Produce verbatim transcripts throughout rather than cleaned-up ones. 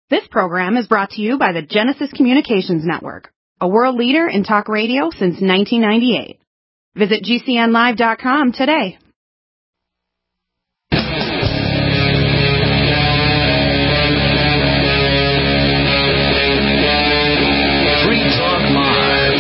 This program is brought to you by the Genesis Communications Network, a world leader in talk radio since nineteen ninety-eight. Visit G C N live dot com today. Free Talk Live.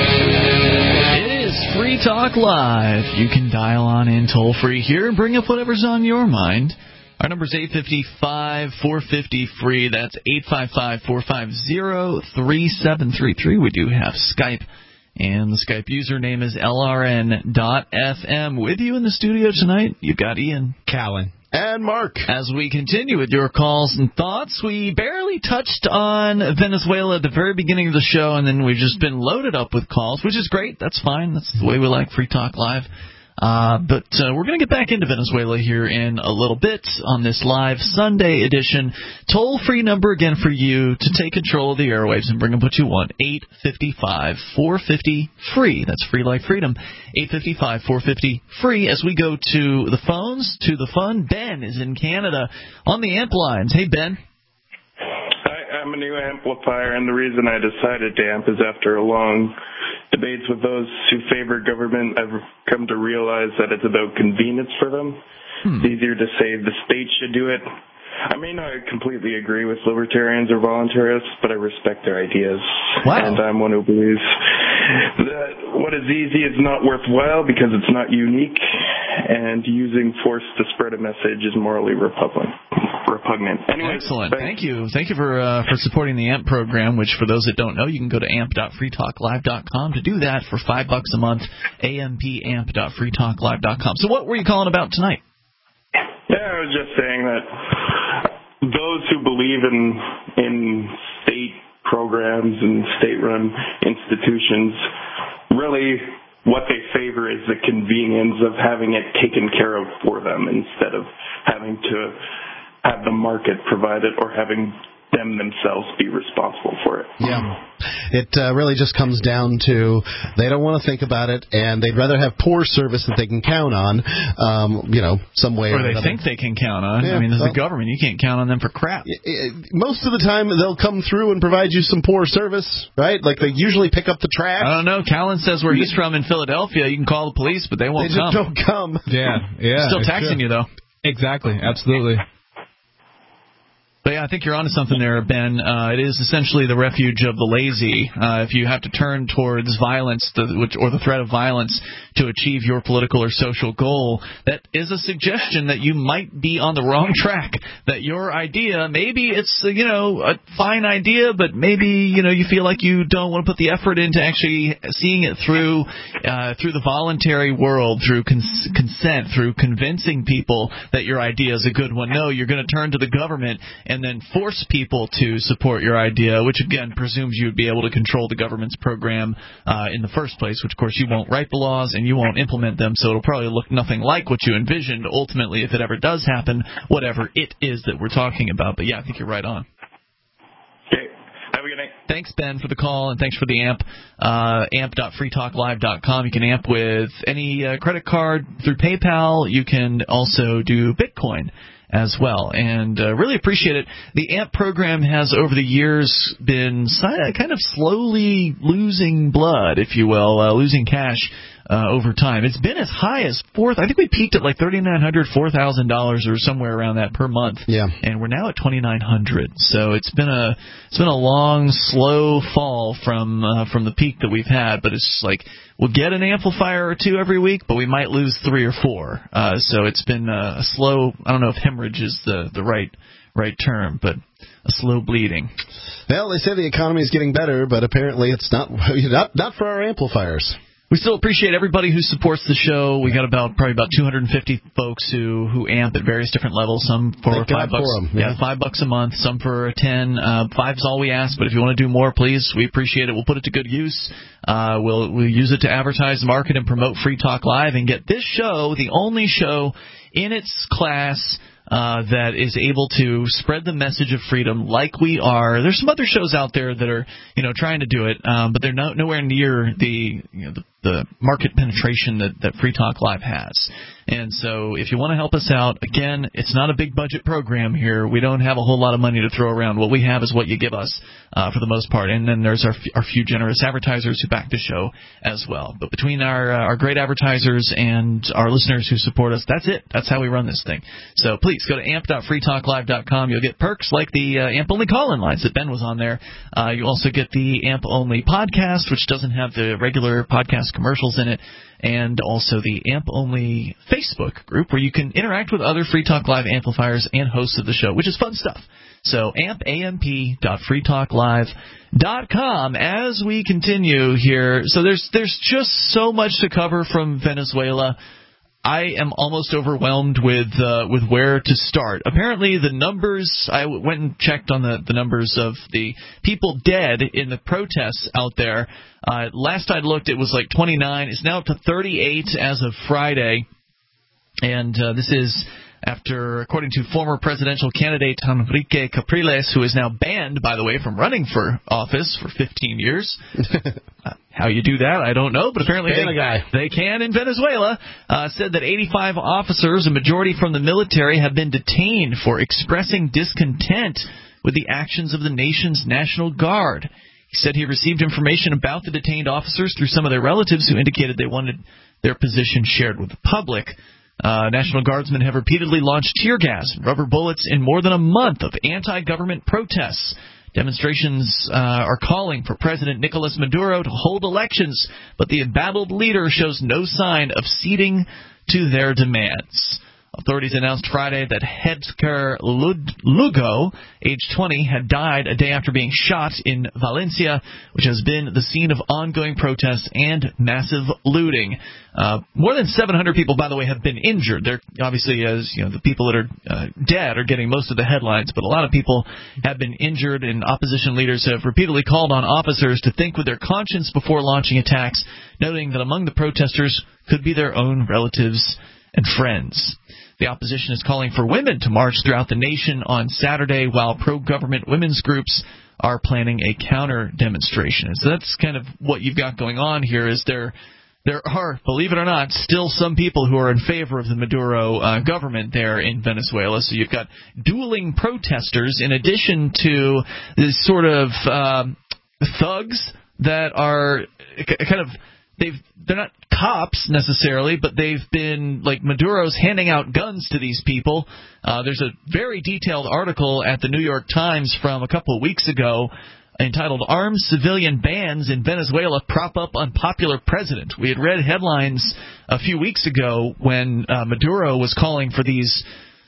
It is Free Talk Live. You can dial on in toll free here and bring up whatever's on your mind. Our number is eight five five, four five zero, free. That's eight five five, four five zero, three seven three three. We do have Skype, and the Skype username is L R N dot F M. With you in the studio tonight, you've got Ian, Callan, and Mark. As we continue with your calls and thoughts, we barely touched on Venezuela at the very beginning of the show, and then we've just been loaded up with calls, which is great. That's fine. That's the way we like Free Talk Live. Uh, but uh, we're going to get back into Venezuela here in a little bit on this live Sunday edition. Toll-free number again for you to take control of the airwaves and bring up what you want. eight five five, four five zero, free. That's free like freedom. eight five five, four five zero, free. As we go to the phones, to the fun, Ben is in Canada on the amp lines. Hey, Ben. I'm a new amplifier, and the reason I decided to amp is after a long debates with those who favor government, I've come to realize that it's about convenience for them. Hmm. It's easier to say the state should do it. I may not completely agree with libertarians or voluntarists, but I respect their ideas. Wow. And I'm one who believes that what is easy is not worthwhile because it's not unique, and using force to spread a message is morally repugnant. repugnant. Anyways, Excellent. Thanks. Thank you. Thank you for uh, for supporting the A M P program, which for those that don't know, you can go to amp dot free talk live dot com to do that for five bucks a month, amp dot free talk live dot com. So what were you calling about tonight? Yeah, I was just saying that those who believe in in state programs and state-run institutions, really what they favor is the convenience of having it taken care of for them instead of having to have the market provide it or having them themselves be responsible for it. Yeah. It uh, really just comes down to they don't want to think about it, and they'd rather have poor service that they can count on, um, you know, some way or, or they another. think they can count on. Yeah, I mean, as well, the government, you can't count on them for crap. Most of the time, they'll come through and provide you some poor service, right? Like they usually pick up the trash. I don't know. Callan says where he's from in Philadelphia, you can call the police, but they won't they just come. don't come. Yeah, yeah. Still taxing you, though. Exactly, absolutely. But yeah, I think you're onto something there, Ben. Uh, it is essentially the refuge of the lazy. Uh, if you have to turn towards violence the, which, or the threat of violence to achieve your political or social goal, that is a suggestion that you might be on the wrong track, that your idea, maybe it's, uh, you know, a fine idea, but maybe, you know, you feel like you don't want to put the effort into actually seeing it through uh, through the voluntary world, through cons- consent, through convincing people that your idea is a good one. No, you're going to turn to the government and then force people to support your idea, which, again, presumes you would be able to control the government's program uh, in the first place, which, of course, you won't write the laws and you won't implement them, so it'll probably look nothing like what you envisioned, ultimately, if it ever does happen, whatever it is that we're talking about. But, yeah, I think you're right on. Okay. Have a good night. Thanks, Ben, for the call, and thanks for the A M P. Uh, amp dot free talk live dot com. You can A M P with any uh, credit card through PayPal. You can also do Bitcoin as well, and uh, really appreciate it. The A M P program has, over the years, been kind of slowly losing blood, if you will, uh, losing cash uh, over time. It's been as high as four. I think we peaked at like thirty-nine hundred dollars, four thousand dollars, or somewhere around that per month. Yeah. And we're now at twenty-nine hundred dollars. So it's been a it's been a long, slow fall from uh, from the peak that we've had. But it's like we'll get an amplifier or two every week, but we might lose three or four. Uh, so it's been a, a slow. I don't know if hemorrhage is the the right right term, but a slow bleeding. Well, they say the economy is getting better, but apparently it's not not not for our amplifiers. We still appreciate everybody who supports the show. We got about probably about two hundred fifty folks who, who amp at various different levels. Some for Thank five God bucks, for 'em, yeah. yeah, five bucks a month. Some for ten. Uh, five is all we ask, but if you want to do more, please, we appreciate it. We'll put it to good use. Uh, we'll we'll use it to advertise, market, and promote Free Talk Live, and get this show, the only show in its class Uh, that is able to spread the message of freedom like we are. There's some other shows out there that are, you know, trying to do it, um, but they're no, nowhere near the, you know, the the market penetration that, that Free Talk Live has. And so if you want to help us out, again, it's not a big budget program here. We don't have a whole lot of money to throw around. What we have is what you give us uh, for the most part. And then there's our, our few generous advertisers who back the show as well. But between our, uh, our great advertisers and our listeners who support us, that's it. That's how we run this thing. So please go to amp dot free talk live dot com. You'll get perks like the uh, AMP-only call-in lines that Ben was on there. Uh, you also get the AMP-only podcast, which doesn't have the regular podcast commercials in it, and also the AMP-only Facebook group where you can interact with other Free Talk Live amplifiers and hosts of the show, which is fun stuff. So amp, A M P dot free talk live dot com as we continue here. So there's there's just so much to cover from Venezuela. I am almost overwhelmed with uh, with where to start. Apparently, the numbers, I went and checked on the, the numbers of the people dead in the protests out there. Uh, last I looked, it was like twenty-nine. It's now up to thirty-eight as of Friday. And uh, this is after, according to former presidential candidate Enrique Capriles, who is now banned, by the way, from running for office for fifteen years. uh, how you do that, I don't know, but apparently they, guy. they can in Venezuela. Uh, said that eighty-five officers, a majority from the military, have been detained for expressing discontent with the actions of the nation's National Guard. He said he received information about the detained officers through some of their relatives who indicated they wanted their position shared with the public. Uh, National Guardsmen have repeatedly launched tear gas and rubber bullets in more than a month of anti-government protests. Demonstrations uh, are calling for President Nicolas Maduro to hold elections, but the embattled leader shows no sign of ceding to their demands. Authorities announced Friday that Hedker Lugo, age twenty, had died a day after being shot in Valencia, which has been the scene of ongoing protests and massive looting. Uh, more than seven hundred people, by the way, have been injured. They're obviously, as you know, the people that are uh, dead are getting most of the headlines, but a lot of people have been injured, and opposition leaders have repeatedly called on officers to think with their conscience before launching attacks, noting that among the protesters could be their own relatives and friends. The opposition is calling for women to march throughout the nation on Saturday, while pro-government women's groups are planning a counter-demonstration. So that's kind of what you've got going on here. Is there there are, believe it or not, still some people who are in favor of the Maduro uh, government there in Venezuela. So you've got dueling protesters in addition to this sort of uh, thugs that are kind of they've they're not cops necessarily, but they've been, like, Maduro's handing out guns to these people. Uh, there's a very detailed article at the New York Times from a couple of weeks ago entitled "Armed Civilian Bans in Venezuela Prop Up Unpopular President." We had read headlines a few weeks ago when uh, Maduro was calling for these,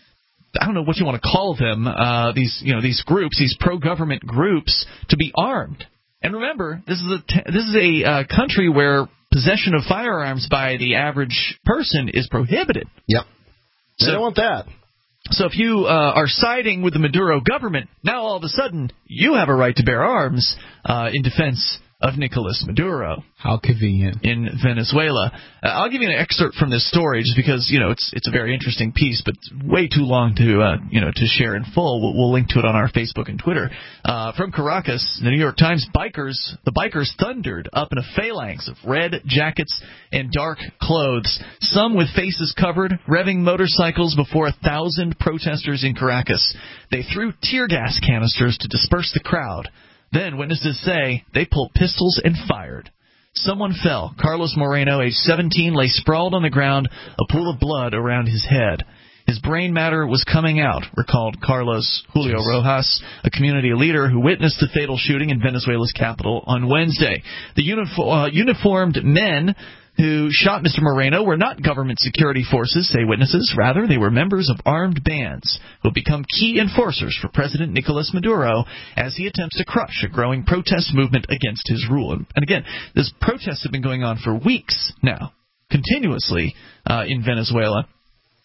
I don't know what you want to call them, uh, these you know these groups, these pro-government groups, to be armed. And remember, this is a t- this is a uh, country where possession of firearms by the average person is prohibited. Yep. They So, don't want that. So if you uh, are siding with the Maduro government, now all of a sudden you have a right to bear arms uh, in defense of Nicolas Maduro. How convenient. In Venezuela. Uh, I'll give you an excerpt from this story just because, you know, it's it's a very interesting piece, but it's way too long to, uh, you know, to share in full. We'll, we'll link to it on our Facebook and Twitter. Uh, from Caracas, the New York Times, bikers, the bikers thundered up in a phalanx of red jackets and dark clothes, some with faces covered, revving motorcycles before a thousand protesters in Caracas. They threw tear gas canisters to disperse the crowd. Then, witnesses say, they pulled pistols and fired. Someone fell. Carlos Moreno, age seventeen, lay sprawled on the ground, a pool of blood around his head. His brain matter was coming out, recalled Carlos Julio Rojas, a community leader who witnessed the fatal shooting in Venezuela's capital on Wednesday. The uniform, uh, uniformed men who shot Mister Moreno were not government security forces, say witnesses. Rather, they were members of armed bands who have become key enforcers for President Nicolas Maduro as he attempts to crush a growing protest movement against his rule. And, and again, these protests have been going on for weeks now, continuously uh, in Venezuela.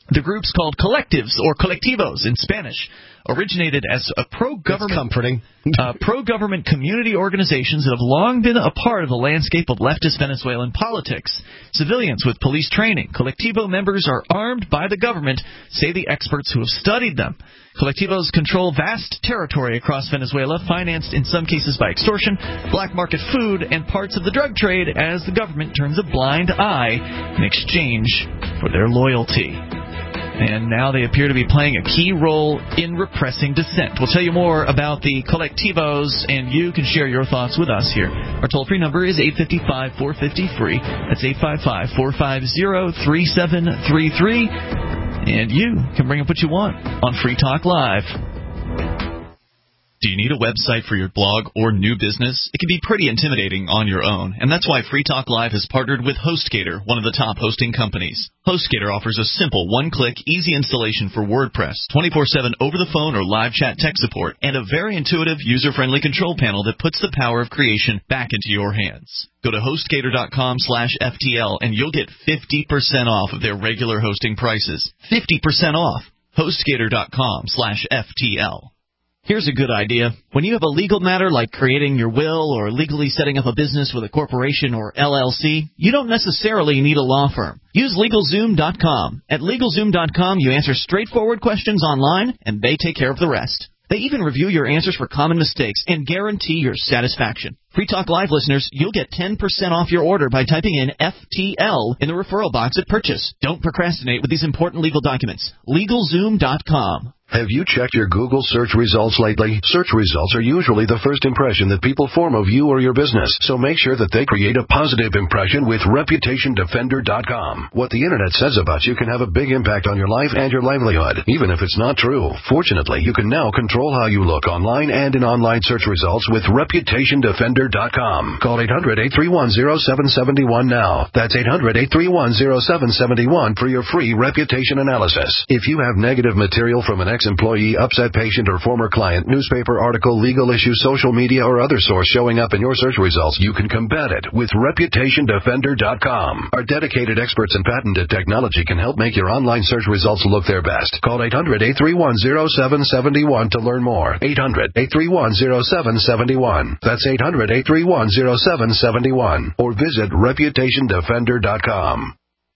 The group's called collectives, or colectivos in Spanish, originated as a pro-government, comforting. uh, pro-government community organizations that have long been a part of the landscape of leftist Venezuelan politics. Civilians with police training, colectivo members are armed by the government, say the experts who have studied them. Colectivos control vast territory across Venezuela, financed in some cases by extortion, black market food, and parts of the drug trade as the government turns a blind eye in exchange for their loyalty. And now they appear to be playing a key role in repressing dissent. We'll tell you more about the collectivos, and you can share your thoughts with us here. Our toll-free number is eight five five, four five zero, free. That's eight five five, four five zero, three seven three three. And you can bring up what you want on Free Talk Live. Do you need a website for your blog or new business? It can be pretty intimidating on your own, and that's why Free Talk Live has partnered with HostGator, one of the top hosting companies. HostGator offers a simple, one-click, easy installation for WordPress, twenty-four seven over-the-phone or live chat tech support, and a very intuitive, user-friendly control panel that puts the power of creation back into your hands. Go to HostGator.com slash FTL, and you'll get fifty percent off of their regular hosting prices. fifty percent off. HostGator.com slash FTL. Here's a good idea. When you have a legal matter like creating your will or legally setting up a business with a corporation or L L C, you don't necessarily need a law firm. Use LegalZoom dot com. At LegalZoom dot com, you answer straightforward questions online, and they take care of the rest. They even review your answers for common mistakes and guarantee your satisfaction. Free Talk Live listeners, you'll get ten percent off your order by typing in F T L in the referral box at purchase. Don't procrastinate with these important legal documents. LegalZoom dot com. Have you checked your Google search results lately? Search results are usually the first impression that people form of you or your business, so make sure that they create a positive impression with Reputation Defender dot com. What the Internet says about you can have a big impact on your life and your livelihood, even if it's not true. Fortunately, you can now control how you look online and in online search results with Reputation Defender dot com. Call eight hundred, eight three one, zero seven seven one now. That's eight hundred, eight three one, zero seven seven one for your free reputation analysis. If you have negative material from an ex-employee, upset patient, or former client, newspaper article, legal issue, social media, or other source showing up in your search results, you can combat it with Reputation Defender dot com. Our dedicated experts in patented technology can help make your online search results look their best. Call eight hundred, eight three one, zero seven seven one to learn more. eight hundred, eight three one, zero seven seven one. That's eight hundred, eight three one, zero seven seven one. Or visit Reputation Defender dot com.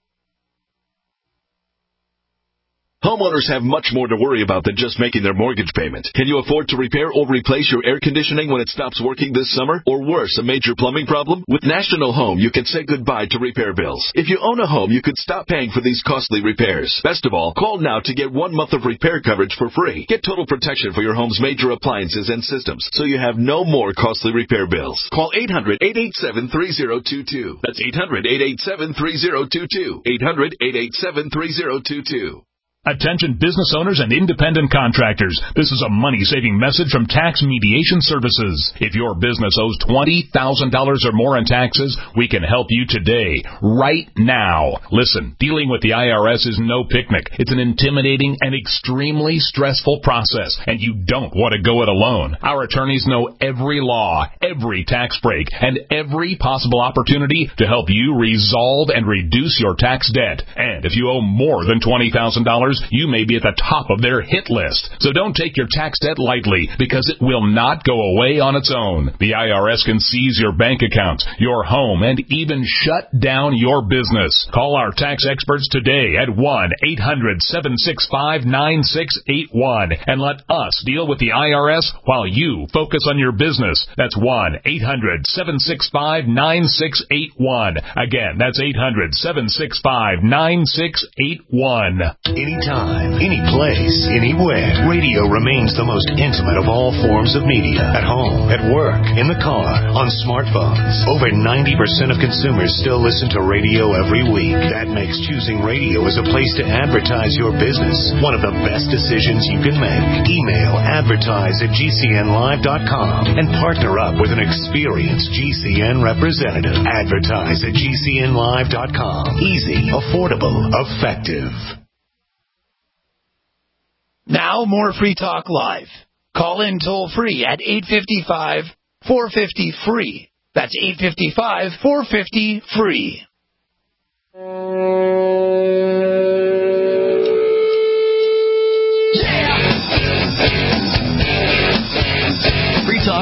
Homeowners have much more to worry about than just making their mortgage payment. Can you afford to repair or replace your air conditioning when it stops working this summer? Or worse, a major plumbing problem? With National Home, you can say goodbye to repair bills. If you own a home, you could stop paying for these costly repairs. Best of all, call now to get one month of repair coverage for free. Get total protection for your home's major appliances and systems, so you have no more costly repair bills. Call eight hundred, eight eight seven, three zero two two. That's eight hundred, eight eight seven, three zero two two. eight hundred, eight eight seven, three zero two two. Attention business owners and independent contractors. This is a money-saving message from Tax Mediation Services. If your business owes twenty thousand dollars or more in taxes, we can help you today, right now. Listen, dealing with the I R S is no picnic. It's an intimidating and extremely stressful process, and you don't want to go it alone. Our attorneys know every law, every tax break, and every possible opportunity to help you resolve and reduce your tax debt. And if you owe more than twenty thousand dollars, you may be at the top of their hit list. So don't take your tax debt lightly, because it will not go away on its own. The I R S can seize your bank accounts, your home, and even shut down your business. Call our tax experts today at one eight hundred, seven six five, nine six eight one and let us deal with the I R S while you focus on your business. That's one eight hundred, seven six five, nine six eight one. Again, that's eight hundred, seven six five, nine six eight one. Anytime, any place, anywhere, radio remains the most intimate of all forms of media. At home, at work, in the car, on smartphones. Over ninety percent of consumers still listen to radio every week. That makes choosing radio as a place to advertise your business one of the best decisions you can make. Email advertise at G C N live dot com and partner up with an experienced G C N representative. Advertise at G C N live dot com. Easy, affordable, effective. Now, more Free Talk Live. Call in toll-free at eight five five, four five zero, free. That's eight five five, four five zero, free.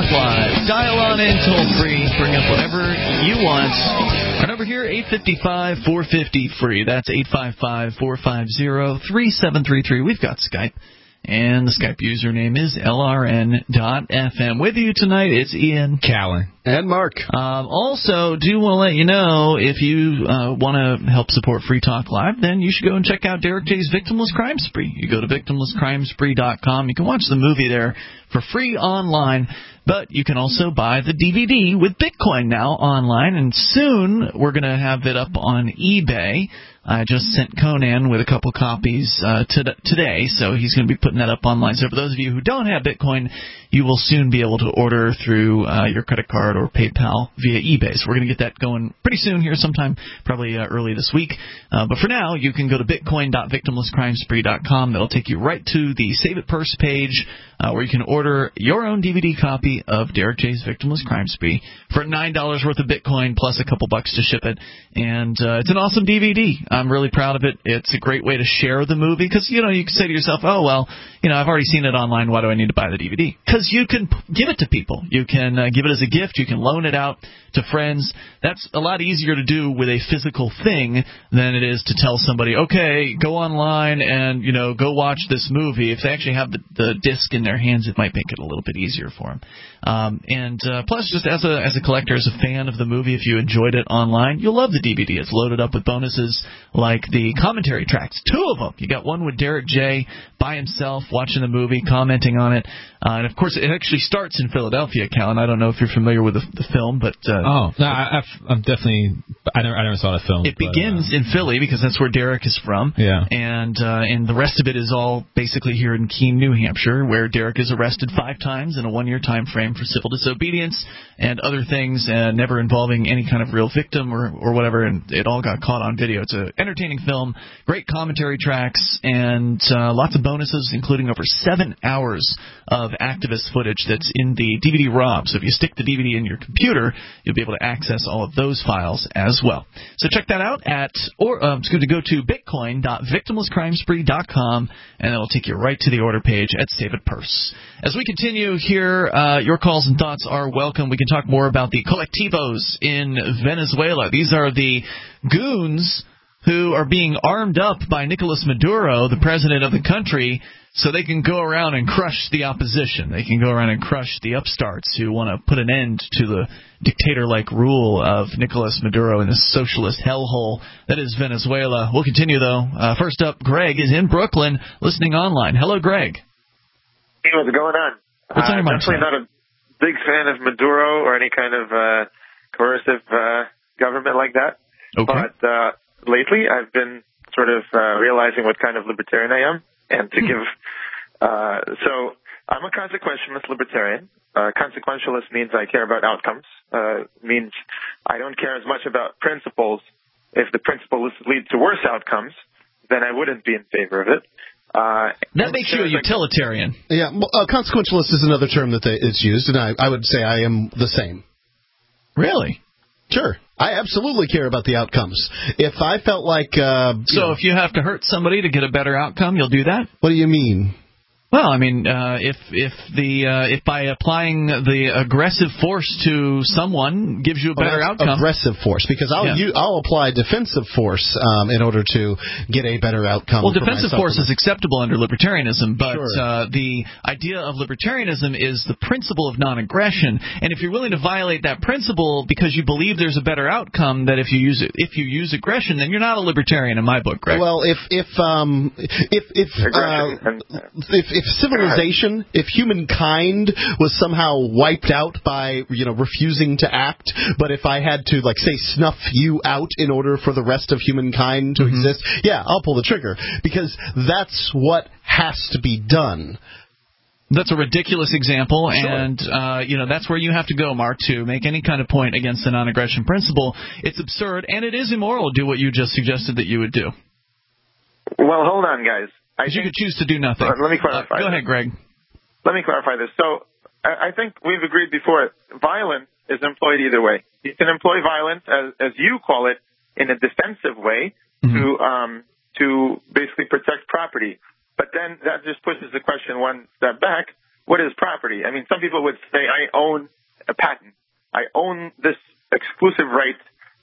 Talk Live. Dial on in toll free. Bring up whatever you want. Our number here, eight five five, four five zero, free. That's eight five five, four five zero, three seven three three. We've got Skype. And the Skype username is L R N dot F M. With you tonight, it's Ian, Callan, and Mark. Um, also, do want to let you know, if you uh, want to help support Free Talk Live, then you should go and check out Derek J's Victimless Crime Spree. You go to victimless crime spree dot com. You can watch the movie there for free online, but you can also buy the D V D with Bitcoin now online, and soon we're going to have it up on eBay. I just sent Conan with a couple copies uh, to, today, so he's going to be putting that up online. So for those of you who don't have Bitcoin, you will soon be able to order through uh, your credit card or PayPal via eBay. So we're going to get that going pretty soon here sometime, probably uh, early this week. Uh, but for now, you can go to bitcoin dot victimless crime spree dot com. That'll take you right to the Save It Purse page uh, where you can order your own D V D copy of Derek J's Victimless Crime Spree for nine dollars worth of Bitcoin plus a couple bucks to ship it. And uh, it's an awesome D V D. I'm really proud of it. It's a great way to share the movie because, you know, you can say to yourself, oh, well, you know, I've already seen it online. Why do I need to buy the D V D? Because you can give it to people. You can uh, give it as a gift. You can loan it out to friends. That's a lot easier to do with a physical thing than it is to tell somebody, okay, go online and, you know, go watch this movie. If they actually have the, the disc in their hands, it might make it a little bit easier for them. Um, and uh, plus, just as a as a collector, as a fan of the movie, if you enjoyed it online, you'll love the D V D. It's loaded up with bonuses like the commentary tracks, two of them. You got one with Derek J. by himself watching the movie, commenting on it. Uh, and, of course, it actually starts in Philadelphia, Callan. I don't know if you're familiar with the, the film, but... Uh, oh, no, I, I've, I'm definitely... I never, I never saw the film. It but, begins uh, in Philly because that's where Derek is from. Yeah. And, uh, and the rest of it is all basically here in Keene, New Hampshire, where Derek is arrested five times in a one-year time frame for civil disobedience and other things, uh, never involving any kind of real victim or, or whatever, and it all got caught on video. It's an entertaining film, great commentary tracks, and uh, lots of bonuses, including over seven hours of activist footage that's in the D V D ROM. So if you stick the D V D in your computer, you'll be able to access all of those files as well. So check that out at, or uh, excuse me, go to bitcoin dot victimless crime spree dot com, and it'll take you right to the order page at Save It Purse. As we continue here, uh, your calls and thoughts are welcome. We can talk more about the colectivos in Venezuela. These are the goons who are being armed up by Nicolas Maduro, the president of the country, so they can go around and crush the opposition. They can go around and crush the upstarts who want to put an end to the dictator-like rule of Nicolas Maduro in this socialist hellhole that is Venezuela. We'll continue, though. Uh, first up, Greg is in Brooklyn, listening online. Hello, Greg. Hey, what's going on? What's on your uh, mind, definitely not a big fan of Maduro or any kind of uh, coercive uh, government like that. Okay. But uh, lately, I've been sort of uh, realizing what kind of libertarian I am, and to give. Uh, so I'm a consequentialist libertarian. Uh, consequentialist means I care about outcomes. Uh, means I don't care as much about principles. If the principles lead to worse outcomes, then I wouldn't be in favor of it. Uh, that makes you a utilitarian. Yeah, well, uh, consequentialist is another term that they, it's used, and I, I would say I am the same. Really? Sure. I absolutely care about the outcomes. If I felt like... Uh, so know, if you have to hurt somebody to get a better outcome, you'll do that? What do you mean? Well, I mean, uh, if if the uh, if by applying the aggressive force to someone gives you a better well, outcome, aggressive force, because I'll yeah. you, I'll apply defensive force um, in order to get a better outcome. Well, defensive force is acceptable under libertarianism, but sure. uh, the idea of libertarianism is the principle of non-aggression, and if you're willing to violate that principle because you believe there's a better outcome, that if you use it, if you use aggression, then you're not a libertarian in my book, Greg. Well, if if um if if uh, if, if If civilization, if humankind was somehow wiped out by, you know, refusing to act, but if I had to, like, say, snuff you out in order for the rest of humankind to mm-hmm. exist, yeah, I'll pull the trigger, because that's what has to be done. That's a ridiculous example, sure. and, uh, you know, that's where you have to go, Mark, to make any kind of point against the non-aggression principle. It's absurd, and it is immoral to do what you just suggested that you would do. Well, hold on, guys. Because you could choose to do nothing. Uh, let me clarify. Uh, go this. ahead, Greg. Let me clarify this. So I, I think we've agreed before, violence is employed either way. You can employ violence, as, as you call it, in a defensive way mm-hmm. to um, to basically protect property. But then that just pushes the question one step back. what is property? I mean, some people would say, I own a patent. I own this exclusive right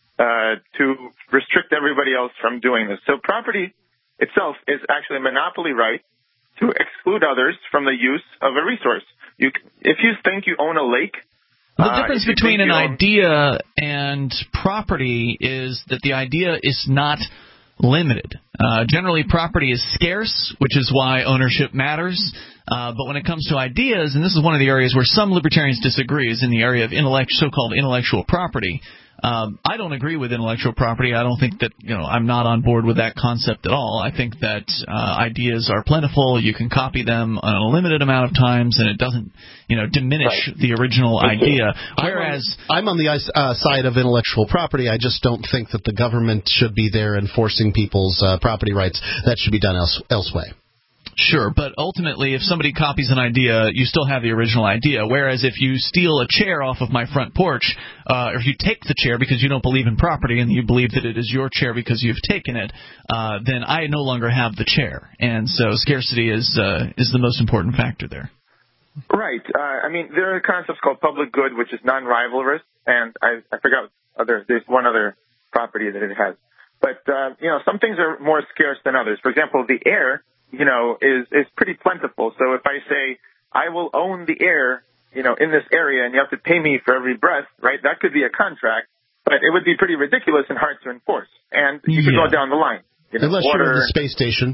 uh, to restrict everybody else from doing this. So property itself is actually a monopoly right to exclude others from the use of a resource. You, if you think you own a lake, the uh, difference between an idea and property is that the idea is not limited. Uh, generally, property is scarce, which is why ownership matters. Uh, but when it comes to ideas, and this is one of the areas where some libertarians disagree, is in the area of intellect, so-called intellectual property. Um, I don't agree with intellectual property. I don't think that, you know, I'm not on board with that concept at all. I think that uh, ideas are plentiful. You can copy them on a limited amount of times, and it doesn't, you know, diminish right. the original idea. Whereas I'm on, I'm on the uh, side of intellectual property. I just don't think that the government should be there enforcing people's uh, property rights. That should be done else, elsewhere. Sure, but ultimately, if somebody copies an idea, you still have the original idea. Whereas if you steal a chair off of my front porch, uh, or if you take the chair because you don't believe in property and you believe that it is your chair because you've taken it, uh, then I no longer have the chair. And so scarcity is uh, is the most important factor there. Right. Uh, I mean, there are concepts called public good, which is non-rivalrous, and I, I forgot other. There's one other property that it has. But, uh, you know, some things are more scarce than others. For example, the air, you know, is, is pretty plentiful. So if I say, I will own the air, you know, in this area and you have to pay me for every breath, right, that could be a contract, but it would be pretty ridiculous and hard to enforce. And you could yeah. go down the line. You know, Unless water, you're in the space station.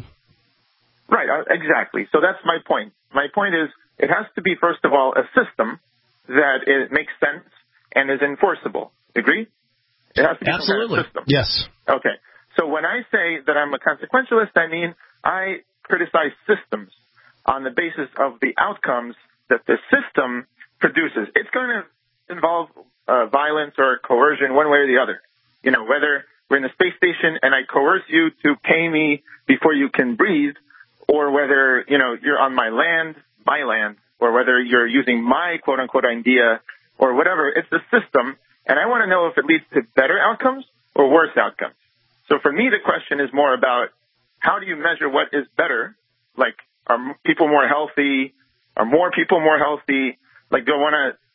Right, uh, exactly. So that's my point. My point is it has to be, first of all, a system that it makes sense and is enforceable. Agree? It has to be Absolutely. some kind of system. Yes. Okay. So when I say that I'm a consequentialist, I mean I criticize systems on the basis of the outcomes that the system produces. It's going to involve uh, violence or coercion one way or the other. You know, whether we're in the space station and I coerce you to pay me before you can breathe, or whether, you know, you're on my land, my land, or whether you're using my quote-unquote idea or whatever. It's the system, and I want to know if it leads to better outcomes or worse outcomes. So for me, the question is more about how do you measure what is better? Like, are people more healthy? Are more people more healthy? Like, do I want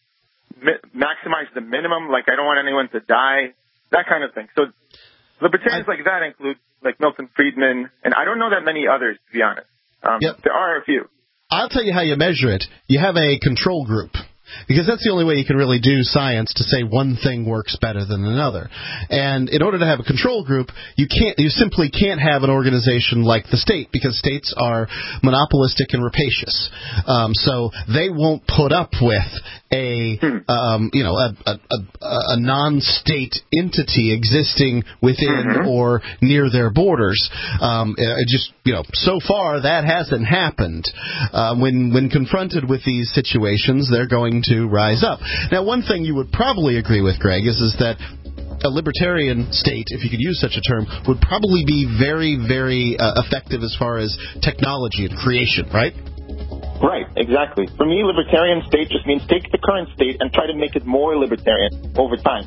to mi- maximize the minimum? Like, I don't want anyone to die. That kind of thing. So libertarians I, like that include, like, Milton Friedman, and I don't know that many others, to be honest. Um, yep. There are a few. I'll tell you how you measure it. You have a control group. Because that's the only way you can really do science, to say one thing works better than another. And in order to have a control group, you can't, you simply can't have an organization like the state, because states are monopolistic and rapacious. Um, so they won't put up with a, um, you know, a, a, a, a non-state entity existing within mm-hmm. or near their borders. Um, it just, you know, so far that hasn't happened. Uh, when when confronted with these situations, they're going to rise up. Now, one thing you would probably agree with, Greg, is, is that a libertarian state, if you could use such a term, would probably be very, very uh, effective as far as technology and creation, right? Right, exactly. For me, libertarian state just means take the current state and try to make it more libertarian over time.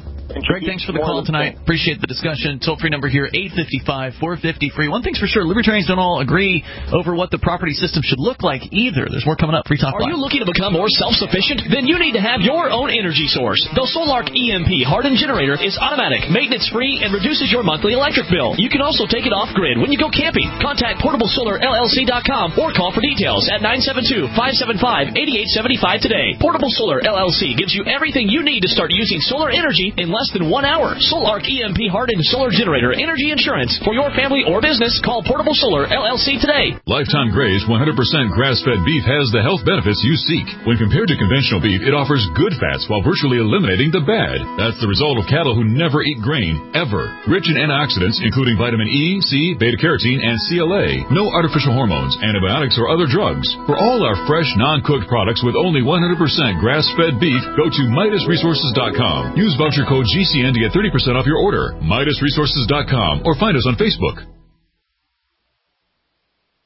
Greg, thanks for the call tonight. Appreciate the discussion. Toll-free number here, eight five five, four five zero, free. One thing's for sure, libertarians don't all agree over what the property system should look like either. There's more coming up. Free Talk Live. Are you looking to become more self-sufficient? Then you need to have your own energy source. The Solark E M P hardened generator is automatic, maintenance-free, and reduces your monthly electric bill. You can also take it off-grid when you go camping. Contact portable solar L L C dot com or call for details at nine seven two, five seven five, eight eight seven five today. Portable Solar L L C gives you everything you need to start using solar energy in less than one hour. Solark E M P hardened solar generator energy insurance for your family or business. Call Portable Solar L L C today. Lifetime Graze one hundred percent grass-fed beef has the health benefits you seek. When compared to conventional beef, it offers good fats while virtually eliminating the bad. That's the result of cattle who never eat grain, ever. Rich in antioxidants, including vitamin E, C, beta-carotene, and C L A. No artificial hormones, antibiotics, or other drugs. For all our fresh, non-cooked products with only one hundred percent grass-fed beef, go to Midas Resources dot com. Use voucher code G C N to get thirty percent off your order. Midas Resources dot com or find us on Facebook.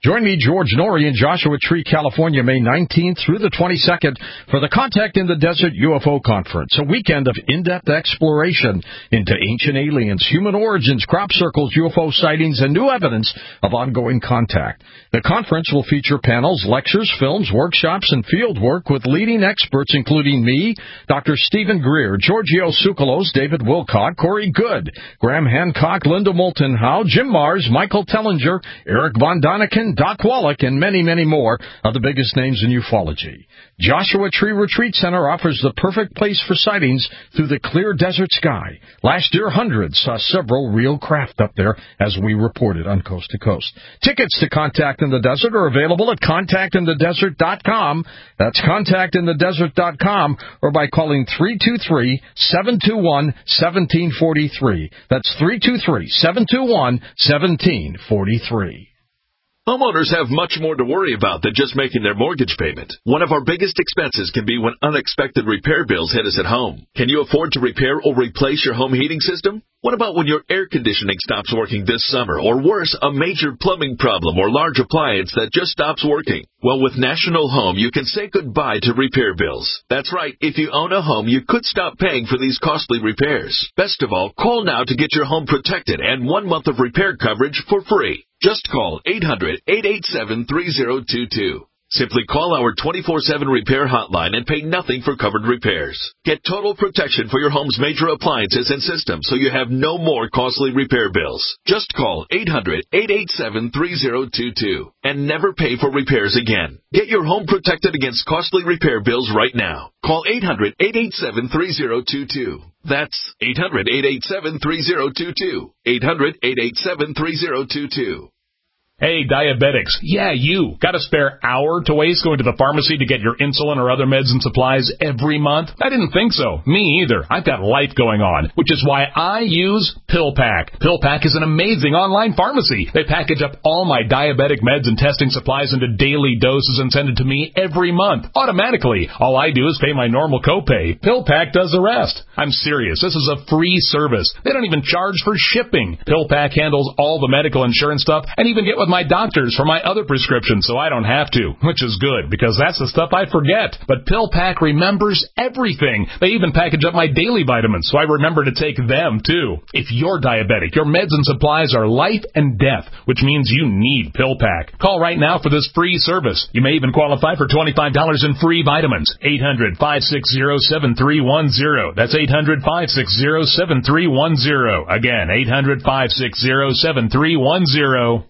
Join me, George Norrie, in Joshua Tree, California, May nineteenth through the twenty-second for the Contact in the Desert U F O Conference, a weekend of in-depth exploration into ancient aliens, human origins, crop circles, U F O sightings, and new evidence of ongoing contact. The conference will feature panels, lectures, films, workshops, and field work with leading experts including me, Doctor Stephen Greer, Giorgio Tsoukalos, David Wilcock, Corey Good, Graham Hancock, Linda Moulton Howe, Jim Mars, Michael Tellinger, Eric Von Daniken, Doc Wallach, and many, many more of the biggest names in ufology. Joshua Tree Retreat Center offers the perfect place for sightings through the clear desert sky. Last year, hundreds saw several real craft up there, as we reported on Coast to Coast. Tickets to Contact in the Desert are available at contact in the desert dot com. That's contact in the desert dot com, or by calling three two three, seven two one, one seven four three. That's three two three, seven two one, one seven four three. Homeowners have much more to worry about than just making their mortgage payment. One of our biggest expenses can be when unexpected repair bills hit us at home. Can you afford to repair or replace your home heating system? What about when your air conditioning stops working this summer, or worse, a major plumbing problem or large appliance that just stops working? Well, with National Home, you can say goodbye to repair bills. That's right. If you own a home, you could stop paying for these costly repairs. Best of all, call now to get your home protected and one month of repair coverage for free. Just call eight hundred, eight eight seven, three zero two two. Simply call our twenty-four seven repair hotline and pay nothing for covered repairs. Get total protection for your home's major appliances and systems so you have no more costly repair bills. Just call eight hundred, eight eight seven, three zero two two and never pay for repairs again. Get your home protected against costly repair bills right now. Call eight hundred, eight eight seven, three zero two two. That's eight hundred, eight eight seven, three zero two two. eight hundred, eight eight seven, three zero two two. Hey, diabetics. Yeah, you. Got a spare hour to waste going to the pharmacy to get your insulin or other meds and supplies every month? I didn't think so. Me either. I've got life going on, which is why I use PillPack. PillPack is an amazing online pharmacy. They package up all my diabetic meds and testing supplies into daily doses and send it to me every month, automatically. All I do is pay my normal copay. PillPack does the rest. I'm serious. This is a free service. They don't even charge for shipping. PillPack handles all the medical insurance stuff and even get with my doctors for my other prescriptions, so I don't have to, which is good, because that's the stuff I forget. But PillPack remembers everything. They even package up my daily vitamins, so I remember to take them, too. If you're diabetic, your meds and supplies are life and death, which means you need PillPack. Call right now for this free service. You may even qualify for twenty-five dollars in free vitamins. eight hundred, five six zero, seven three one zero. That's eight hundred, five six zero, seven three one zero. Again, eight hundred, five six zero, seven three one zero.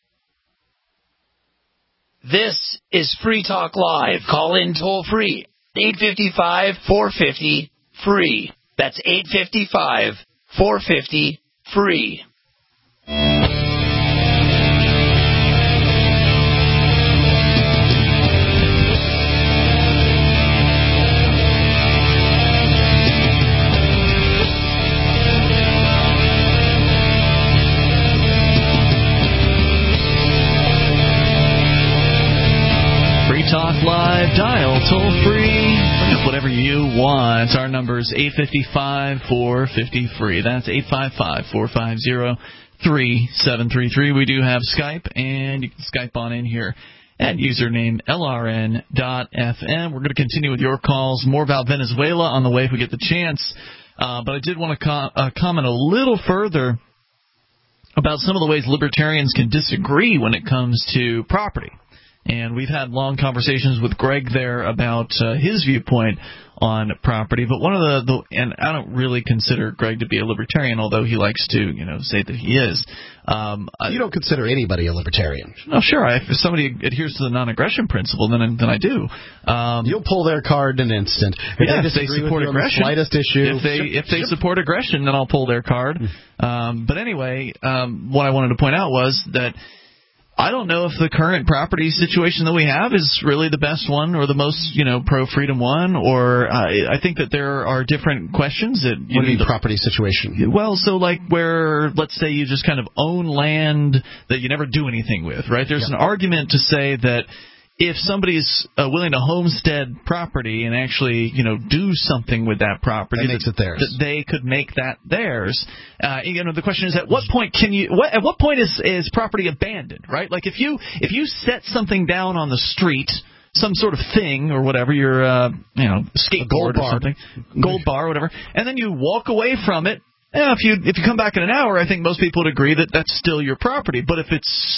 This is Free Talk Live. Call in toll free. eight five five, four five zero, free. That's eight five five, four five zero, free. Talk Live, dial toll free. Bring up whatever you want. Our number is eight five five, four five zero, free. That's eight five five, four five zero, three seven three three. We do have Skype, and you can Skype on in here at username L R N dot F M. We're going to continue with your calls. More about Venezuela on the way if we get the chance. Uh, but I did want to com- uh, comment a little further about some of the ways libertarians can disagree when it comes to property. And we've had long conversations with Greg there about uh, his viewpoint on property. But one of the, the, and I don't really consider Greg to be a libertarian, although he likes to, you know, say that he is. Um, you don't consider anybody a libertarian? No, sure. I, if somebody adheres to the non-aggression principle, then then I do. Um, You'll pull their card in an instant. If yeah, they if they support aggression, the slightest issue, if they sure, if they sure. support aggression, then I'll pull their card. Um, but anyway, um, what I wanted to point out was that I don't know if the current property situation that we have is really the best one or the most, you know, pro-freedom one, or uh, I think that there are different questions that you what do you need mean property situation? Well, so like where, let's say you just kind of own land that you never do anything with, right? There's yeah. an argument to say that if somebody's uh, willing to homestead property and actually, you know, do something with that property, that makes it theirs. That they could make that theirs. Uh, you know, the question is, at what point can you? What, at what point is is property abandoned? Right? Like if you if you set something down on the street, some sort of thing or whatever, your uh, you know, skateboard or something, gold bar or whatever, and then you walk away from it. Yeah, if you if you come back in an hour, I think most people would agree that that's still your property. But if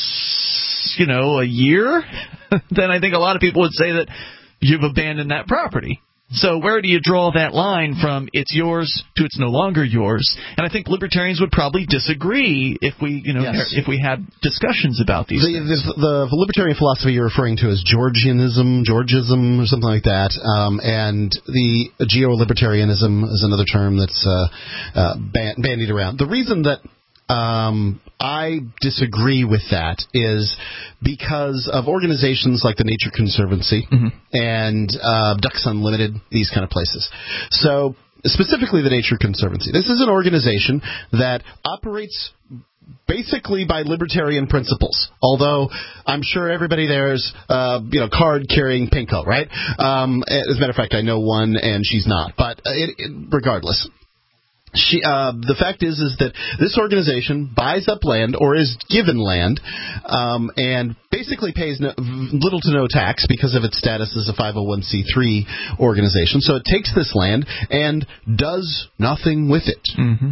it's, you know, a year, then I think a lot of people would say that you've abandoned that property. So where do you draw that line from it's yours to it's no longer yours? And I think libertarians would probably disagree if we, you know, yes. if we had discussions about these the, things. The, the libertarian philosophy you're referring to is Georgianism, Georgism, or something like that. Um, and the geo-libertarianism is another term that's uh, uh, ban- bandied around. The reason that Um, I disagree with that is because of organizations like the Nature Conservancy mm-hmm. and uh, Ducks Unlimited, these kind of places. So specifically the Nature Conservancy. This is an organization that operates basically by libertarian principles, although I'm sure everybody there is, uh, you know, card-carrying pinko, right? Um, as a matter of fact, I know one, and she's not. But it, it, regardless... She, uh, the fact is, is that this organization buys up land or is given land, um, and basically pays no, little to no tax because of its status as a five oh one c three organization. So it takes this land and does nothing with it. Mm-hmm.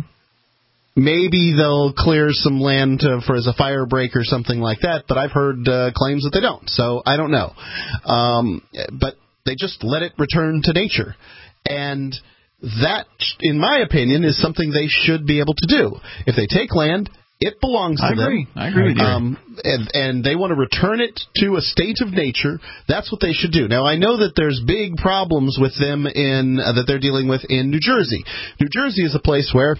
Maybe they'll clear some land to, for as a fire break or something like that, but I've heard uh, claims that they don't. So I don't know. Um, but they just let it return to nature. And that, in my opinion, is something they should be able to do. If they take land, it belongs to I them. Agree. I agree with you. Um, and, and they want to return it to a state of nature. That's what they should do. Now, I know that there's big problems with them in uh, that they're dealing with in New Jersey. New Jersey is a place where,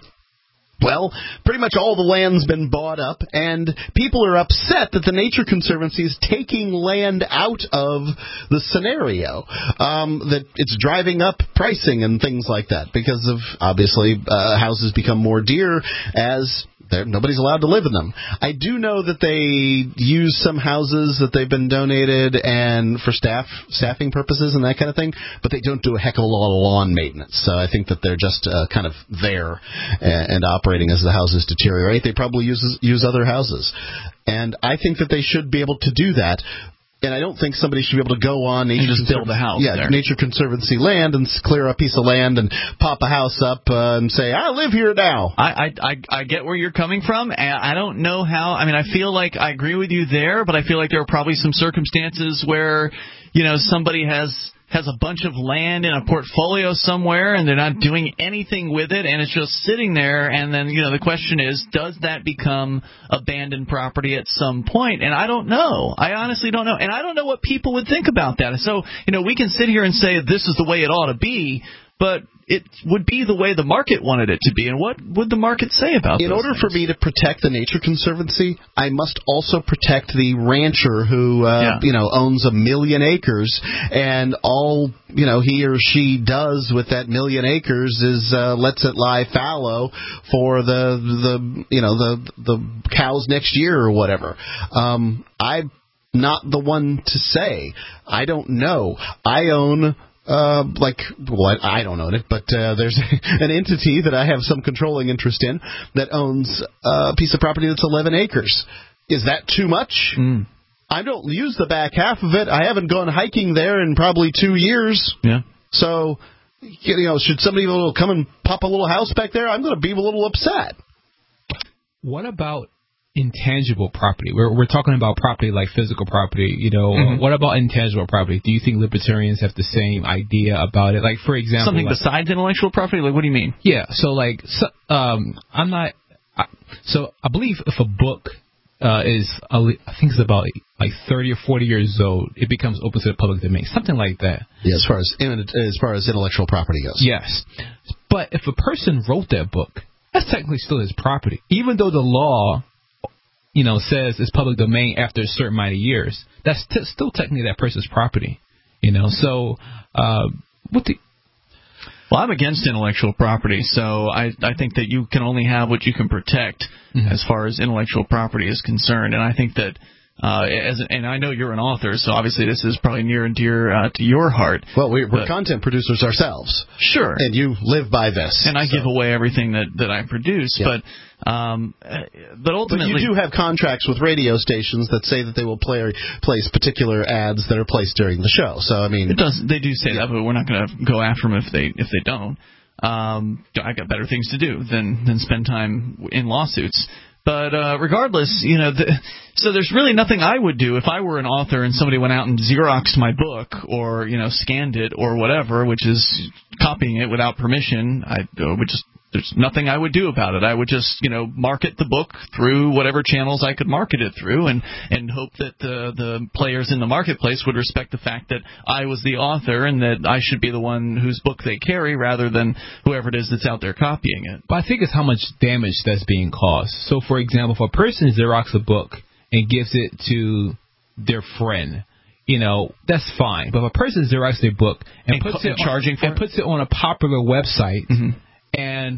well, pretty much all the land's been bought up, and people are upset that the Nature Conservancy is taking land out of the scenario, um, that it's driving up pricing and things like that because of, obviously, uh, houses become more dear as nobody's allowed to live in them. I do know that they use some houses that they've been donated and for staff staffing purposes and that kind of thing, but they don't do a heck of a lot of lawn maintenance. So I think that they're just uh, kind of there and, and operating as the houses deteriorate. They probably use use other houses, and I think that they should be able to do that. And I don't think somebody should be able to go on Nature and just build a house. Yeah, there. Nature Conservancy land and clear a piece of land and pop a house up uh, and say, I live here now. I, I I I get where you're coming from. And I don't know how. I mean, I feel like I agree with you there, but I feel like there are probably some circumstances where, you know, somebody has has a bunch of land in a portfolio somewhere and they're not doing anything with it and it's just sitting there, and then, you know, the question is, does that become abandoned property at some point? And I don't know. I honestly don't know. And I don't know what people would think about that. So, you know, we can sit here and say this is the way it ought to be, but it would be the way the market wanted it to be. And what would the market say about that? In order things? for me to protect the Nature Conservancy, I must also protect the rancher who, uh, yeah. you know, owns a million acres, and all, you know, he or she does with that million acres is uh, lets it lie fallow for the, the you know, the the cows next year or whatever. Um, I'm not the one to say. I don't know. I own... Uh, like, well, I don't own it, but uh, there's an entity that I have some controlling interest in that owns a piece of property that's eleven acres. Is that too much? Mm. I don't use the back half of it. I haven't gone hiking there in probably two years. Yeah. So, you know, should somebody will come and pop a little house back there, I'm going to be a little upset. What about intangible property? We're we're talking about property like physical property, you know. Mm-hmm. What about intangible property? Do you think libertarians have the same idea about it? Like, for example, something like, besides intellectual property? Like, what do you mean? Yeah, so like, so, um, I'm not. I, so I believe if a book uh, is, I think it's about like thirty or forty years old, it becomes open to the public domain, something like that. Yeah, as far as as far as intellectual property goes. Yes, but if a person wrote that book, that's technically still his property, even though the law, you know, says it's public domain after a certain amount of years. That's t- still technically that person's property, you know. So, uh, what the? Well, I'm against intellectual property, so I I think that you can only have what you can protect mm-hmm. as far as intellectual property is concerned, and I think that Uh, as, and I know you're an author, so obviously this is probably near and dear uh, to your heart. Well, we're, we're content producers ourselves. Sure. And you live by this. And I so. give away everything that, that I produce. Yeah. But um, but ultimately... But you do have contracts with radio stations that say that they will play place particular ads that are placed during the show. So, I mean... It does, they do say yeah. that, but we're not going to go after them if they if they don't. Um, I got better things to do than, than spend time in lawsuits. But uh, regardless, you know, the, so there's really nothing I would do if I were an author and somebody went out and Xeroxed my book or, you know, scanned it or whatever, which is copying it without permission. I uh, would just there's nothing I would do about it. I would just, you know, market the book through whatever channels I could market it through and, and hope that the, the players in the marketplace would respect the fact that I was the author and that I should be the one whose book they carry rather than whoever it is that's out there copying it. But I think it's how much damage that's being caused. So, for example, if a person Xerox a book and gives it to their friend, you know, that's fine. But if a person Xerox their book and, and puts, it charging on, for and it? puts it on a popular website, mm-hmm. and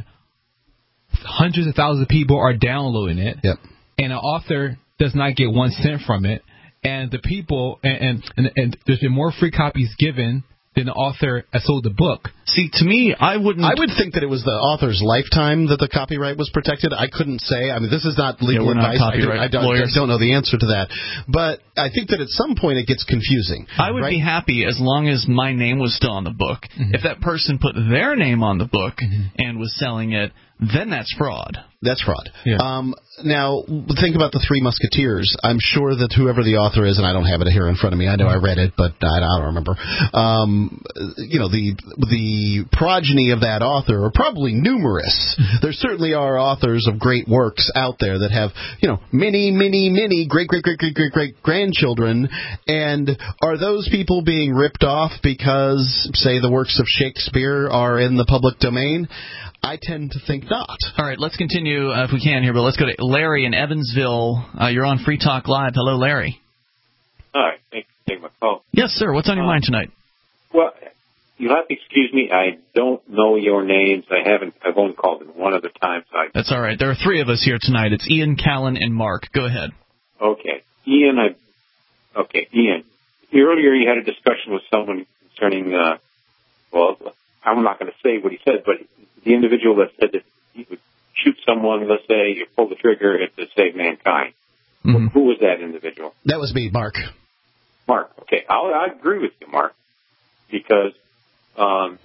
hundreds of thousands of people are downloading it, yep. and an author does not get one cent from it, and the people and and, and, and there's been more free copies given than the author has sold the book. See, to me, I wouldn't... I would think that it was the author's lifetime that the copyright was protected. I couldn't say. I mean, this is not legal yeah, we're advice. Not copyright I, do, I, don't, I don't know the answer to that. But I think that at some point it gets confusing. I would right? be happy as long as my name was still on the book. Mm-hmm. If that person put their name on the book mm-hmm. and was selling it, then that's fraud. That's fraud. Yeah. Um, now, think about the Three Musketeers. I'm sure that whoever the author is, and I don't have it here in front of me. I know I read it, but I, I don't remember. Um, you know, the the progeny of that author are probably numerous. There certainly are authors of great works out there that have, you know, many, many, many great, great, great, great, great, great grandchildren. And are those people being ripped off because, say, the works of Shakespeare are in the public domain? I tend to think not. All right, let's continue uh, if we can here, but let's go to Larry in Evansville. Uh, you're on Free Talk Live. Hello, Larry. Hi, thanks for taking my call. Yes, sir. What's on your uh, mind tonight? Well, you'll have to excuse me. I don't know your names. I haven't. I've only called in one other time. So I... That's all right. There are three of us here tonight. It's Ian, Callan, and Mark. Go ahead. Okay, Ian. I. Okay, Ian. Earlier, you had a discussion with someone concerning. Uh, well, I'm not going to say what he said, but the individual that said that he would shoot someone, let's say, you pull the trigger to save mankind. Mm-hmm. Who was that individual? That was me, Mark. Mark. Okay, I'll, I agree with you, Mark, because um,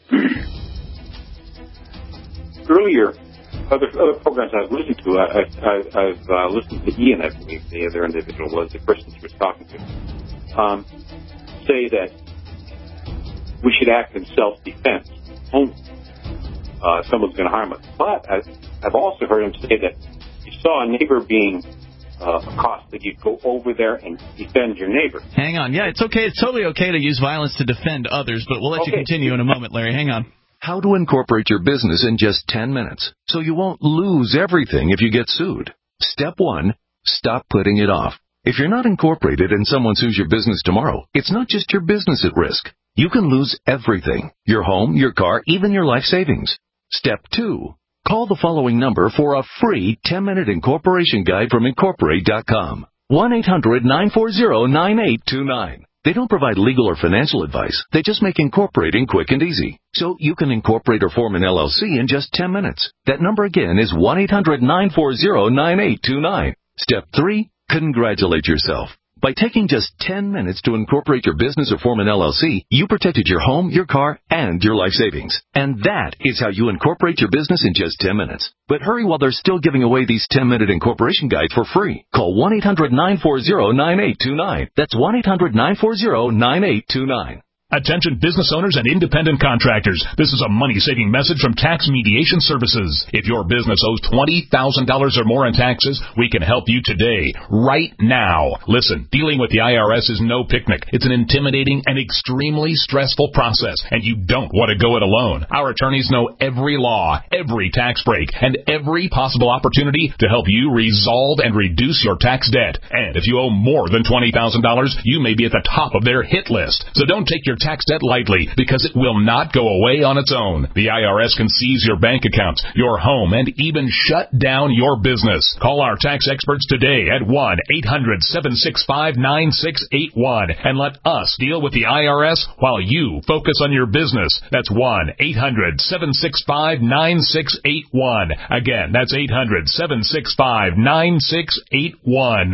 earlier, other other programs I've listened to, I, I, I've uh, listened to Ian, I believe the other individual was, the person she was talking to, um, say that we should act in self-defense only. Uh, someone's going to harm us. But I, I've also heard him say that if you saw a neighbor being uh, accosted, you'd go over there and defend your neighbor. Hang on. Yeah, it's okay. It's totally okay to use violence to defend others, but we'll let okay. you continue in a moment, Larry. Hang on. How to incorporate your business in just ten minutes so you won't lose everything if you get sued. Step one, stop putting it off. If you're not incorporated and someone sues your business tomorrow, it's not just your business at risk. You can lose everything, your home, your car, even your life savings. Step two, call the following number for a free ten-minute incorporation guide from Incorporate dot com. one eight hundred nine four zero nine eight two nine. They don't provide legal or financial advice. They just make incorporating quick and easy. So you can incorporate or form an L L C in just ten minutes. That number again is one eight hundred nine four zero nine eight two nine. Step three, congratulate yourself. By taking just ten minutes to incorporate your business or form an L L C, you protected your home, your car, and your life savings. And that is how you incorporate your business in just ten minutes. But hurry while they're still giving away these ten-minute incorporation guides for free. Call one eight hundred nine four zero nine eight two nine. That's one eight hundred nine four zero nine eight two nine. Attention business owners and independent contractors. This is a money-saving message from Tax Mediation Services. If your business owes twenty thousand dollars or more in taxes, we can help you today, right now. Listen, dealing with the I R S is no picnic. It's an intimidating and extremely stressful process, and you don't want to go it alone. Our attorneys know every law, every tax break, and every possible opportunity to help you resolve and reduce your tax debt. And if you owe more than twenty thousand dollars, you may be at the top of their hit list. So don't take your tax debt lightly because it will not go away on its own. The I R S can seize your bank account, your home, and even shut down your business. Call our tax experts today at one eight hundred seven six five nine six eight one and let us deal with the I R S while you focus on your business. That's one eight hundred seven six five nine six eight one. Again, that's eight hundred seven six five nine six eight one.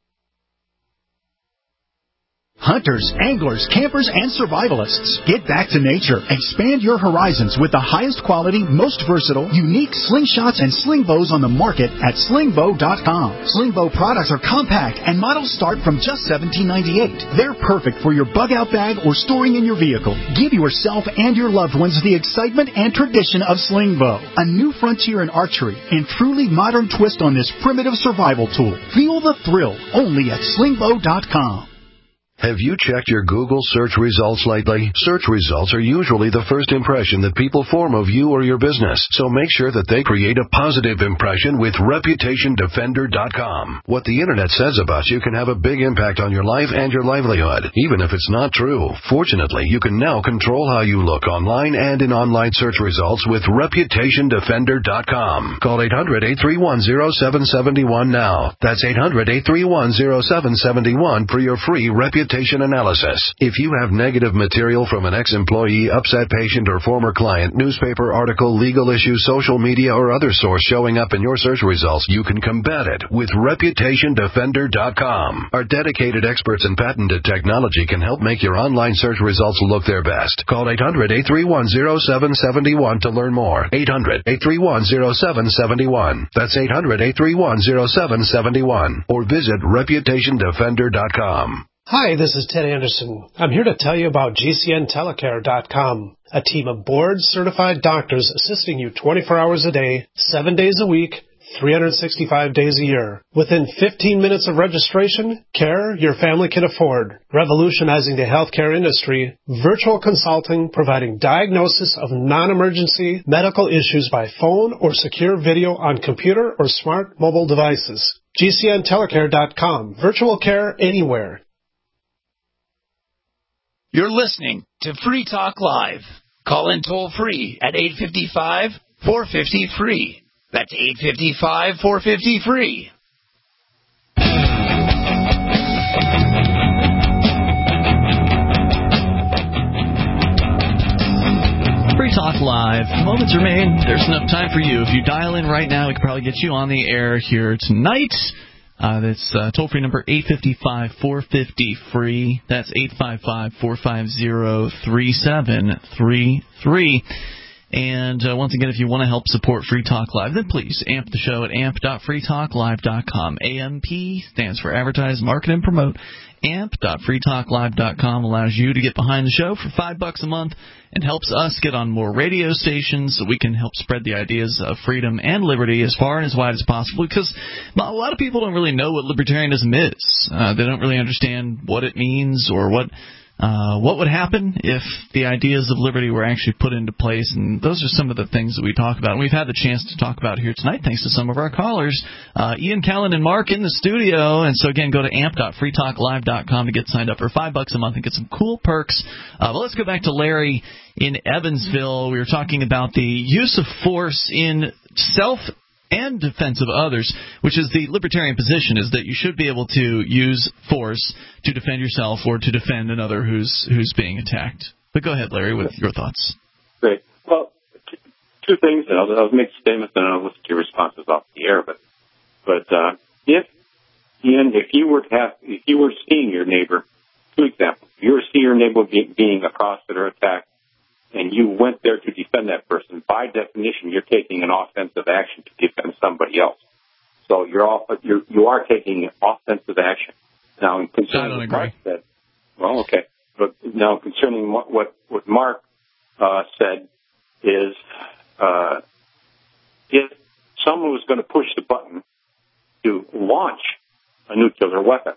Hunters, anglers, campers, and survivalists. Get back to nature. Expand your horizons with the highest quality, most versatile, unique slingshots and sling bows on the market at sling bow dot com. Sling bow products are compact and models start from just seventeen ninety-eight. They're perfect for your bug-out bag or storing in your vehicle. Give yourself and your loved ones the excitement and tradition of sling bow. A new frontier in archery and truly modern twist on this primitive survival tool. Feel the thrill only at sling bow dot com. Have you checked your Google search results lately? Search results are usually the first impression that people form of you or your business, so make sure that they create a positive impression with reputation defender dot com. What the Internet says about you can have a big impact on your life and your livelihood, even if it's not true. Fortunately, you can now control how you look online and in online search results with reputation defender dot com. Call eight hundred eight three one zero seven seven one now. That's eight hundred eight three one zero seven seven one for your free reputation analysis. If you have negative material from an ex-employee, upset patient, or former client, newspaper article, legal issue, social media, or other source showing up in your search results, you can combat it with reputation defender dot com. Our dedicated experts in patented technology can help make your online search results look their best. Call eight hundred eight three one zero seven seven one to learn more. eight hundred eight three one zero seven seven one. That's eight hundred eight three one zero seven seven one. Or visit reputation defender dot com. Hi, this is Ted Anderson. I'm here to tell you about G C N telecare dot com, a team of board-certified doctors assisting you twenty-four hours a day, seven days a week, three hundred sixty-five days a year. Within fifteen minutes of registration, care your family can afford. Revolutionizing the healthcare industry, virtual consulting providing diagnosis of non-emergency medical issues by phone or secure video on computer or smart mobile devices. G C N telecare dot com. Virtual care anywhere. You're listening to Free Talk Live. Call in toll-free at eight five five, four five zero, free. That's eight five five, four five zero, free. Free Talk Live. Moments remain. There's enough time for you. If you dial in right now, we could probably get you on the air here tonight. Uh, that's uh, toll-free number eight five five, four five zero, free. That's eight five five, four five zero, three seven three three. And uh, once again, if you want to help support Free Talk Live, then please amp the show at amp dot free talk live dot com. A M P stands for Advertise, Market, and Promote. amp dot free talk live dot com allows you to get behind the show for five bucks a month and helps us get on more radio stations so we can help spread the ideas of freedom and liberty as far and as wide as possible, because a lot of people don't really know what libertarianism is. Uh, they don't really understand what it means or what uh, what would happen if the ideas of liberty were actually put into place. And those are some of the things that we talk about. And we've had the chance to talk about here tonight thanks to some of our callers, uh, Ian, Callan, and Mark in the studio. And so, again, go to amp dot free talk live dot com to get signed up for five bucks a month and get some cool perks. Uh, but let's go back to Larry in Evansville. We were talking about the use of force in self and defense of others, which is the libertarian position, is that you should be able to use force to defend yourself or to defend another who's who's being attacked. But go ahead, Larry, with your thoughts. Great. Well, two things, and I'll, I'll make statements and I'll listen to your responses off the air. But, but uh, if Ian, if you were to have, if you were seeing your neighbor, two examples, if you were seeing your neighbor be, being accosted or attacked, and you went there to defend that person, by definition, you're taking an offensive action to defend somebody else. So you're all, you're, you are taking offensive action. Now, in concerning I don't what agree. Mark said, well, okay, but now concerning what what, what Mark uh, said is, uh, if someone was going to push the button to launch a nuclear weapon,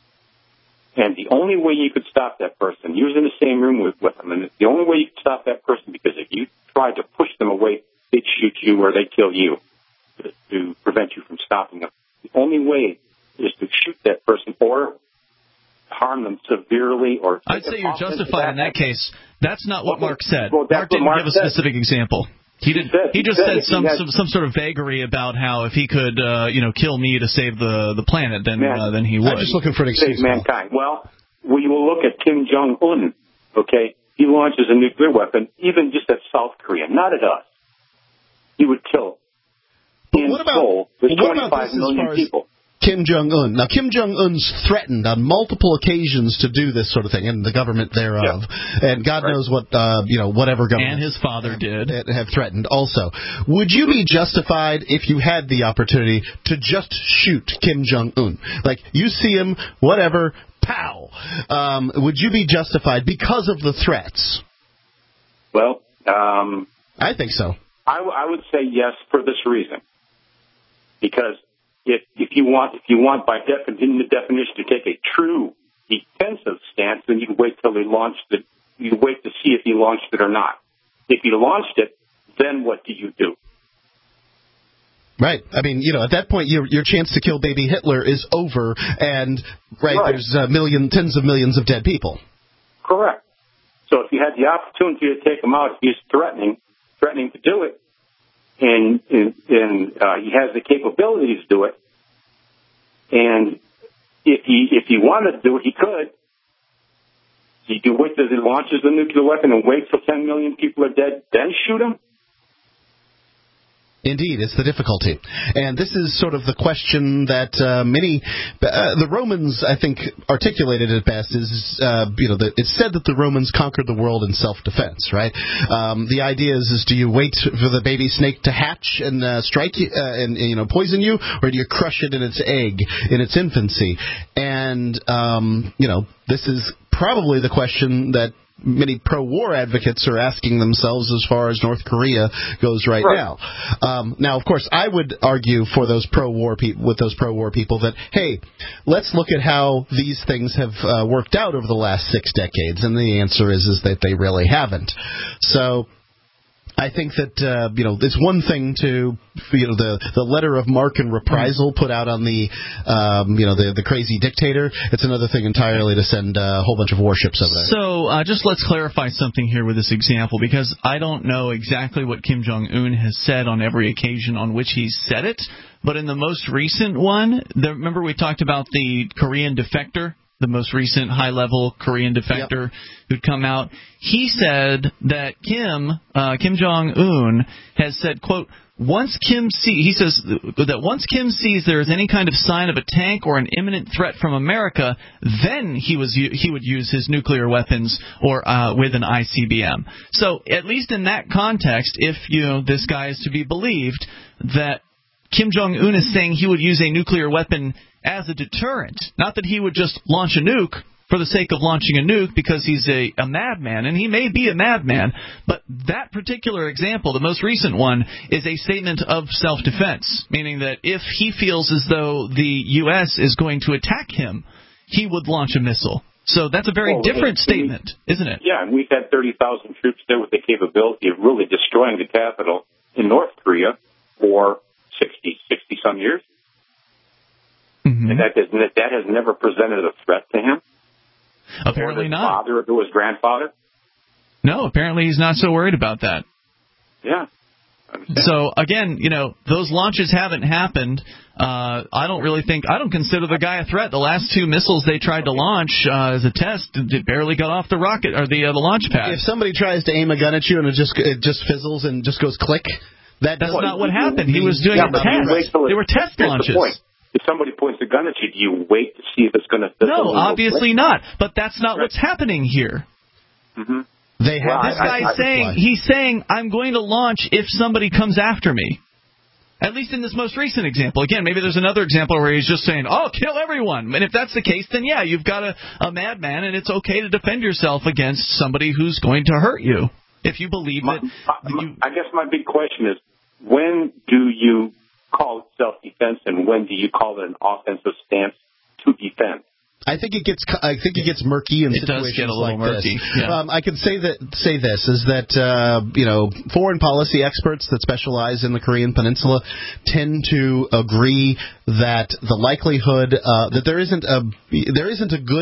and the only way you could stop that person, you was in the same room with, with them, and the only way you could stop that person, because if you tried to push them away, they'd shoot you or they'd kill you to, to prevent you from stopping them. The only way is to shoot that person or harm them severely or... I'd say you're justified in that case. That's not what okay. Mark said. Well, Mark didn't Mark give a said. specific example. He didn't. He, said, he just he said, said some, had, some some sort of vagary about how if he could, uh, you know, kill me to save the the planet, then man, uh, then he would. I'm just looking for an excuse. Save mankind. Well, we will look at Kim Jong Un. Okay, he launches a nuclear weapon, even just at South Korea, not at us. He would kill. But In what about, Seoul, there's what about twenty-five this as million far as people. Kim Jong-un. Now, Kim Jong-un's threatened on multiple occasions to do this sort of thing, and the government thereof. Yeah. And God right. knows what, uh, you know, whatever government. And his father did. Have threatened also. Would you be justified if you had the opportunity to just shoot Kim Jong-un? Like, you see him, whatever, pow. Um, would you be justified because of the threats? Well, um... I think so. I, w- I would say yes for this reason. Because If if you want if you want by definition the definition to take a true defensive stance, then you'd wait till he launched it. You'd wait to see if he launched it or not. If he launched it, then what do you do? Right. I mean, you know, at that point, your your chance to kill baby Hitler is over, and right, right. there's a million, tens of millions of dead people. Correct. So if you had the opportunity to take him out, he's threatening threatening to do it. And, and, and uh, he has the capability to do it. And if he if he wanted to do it, he could. You do wait till he launches the nuclear weapon and wait till ten million people are dead, then shoot him? Indeed, it's the difficulty. And this is sort of the question that uh, many, uh, the Romans, I think, articulated it best is, uh, you know, the, it's said that the Romans conquered the world in self-defense, right? Um, the idea is, is do you wait for the baby snake to hatch and uh, strike you, uh, and, and, you know, poison you, or do you crush it in its egg, in its infancy? And, um, you know, this is probably the question that many pro-war advocates are asking themselves as far as North Korea goes right, right. now. Um, now, of course, I would argue for those pro-war people, with those pro-war people, that hey, let's look at how these things have uh, worked out over the last six decades, and the answer is is that they really haven't. So I think that uh, you know it's one thing to you know the the letter of marque and reprisal put out on the um, you know the the crazy dictator. It's another thing entirely to send a whole bunch of warships over there. So uh, just let's clarify something here with this example, because I don't know exactly what Kim Jong Un has said on every occasion on which he's said it, but in the most recent one, the, remember we talked about the Korean defector. The most recent high-level Korean defector yep. who'd come out, he said that Kim, uh, Kim Jong-un, has said, quote, once Kim see, he says that once Kim sees there is any kind of sign of a tank or an imminent threat from America, then he was he would use his nuclear weapons or uh, with an I C B M. So at least in that context, if you know this guy is to be believed, that Kim Jong-un is saying he would use a nuclear weapon as a deterrent. Not that he would just launch a nuke for the sake of launching a nuke because he's a, a madman, and he may be a madman, but that particular example, the most recent one, is a statement of self-defense, meaning that if he feels as though the U S is going to attack him, he would launch a missile. So that's a very well, different we, statement, isn't it? Yeah, and we've had thirty thousand troops there with the capability of really destroying the capital in North Korea for sixty, sixty-some years. Mm-hmm. And that has, that has never presented a threat to him? Apparently or his not. Father or to his grandfather? No, apparently he's not so worried about that. Yeah. So, again, you know, those launches haven't happened. Uh, I don't really think – I don't consider the guy a threat. The last two missiles they tried to launch uh, as a test it barely got off the rocket or the, uh, the launch pad. If somebody tries to aim a gun at you and it just it just fizzles and just goes click, that that's not what happened. He was doing yeah, a test. They were test launches. The if somebody points a gun at you, do you wait to see if it's going to fizzle? No, obviously not. But that's not right. what's happening here. Mm-hmm. They have well, this guy's I, I, saying I, he's saying I'm going to launch if somebody comes after me. At least in this most recent example. Again, maybe there's another example where he's just saying, "Oh, kill everyone." And if that's the case, then yeah, you've got a, a madman, and it's okay to defend yourself against somebody who's going to hurt you. If you believe my, that. My, you, I guess my big question is, when do you call it self-defense, and when do you call it an offensive stance to defend? I think it gets I think it gets murky in it situations does get a little like murky. this. Yeah. Um, I can say that say this is that uh, you know foreign policy experts that specialize in the Korean Peninsula tend to agree that the likelihood uh, that there isn't a there isn't a good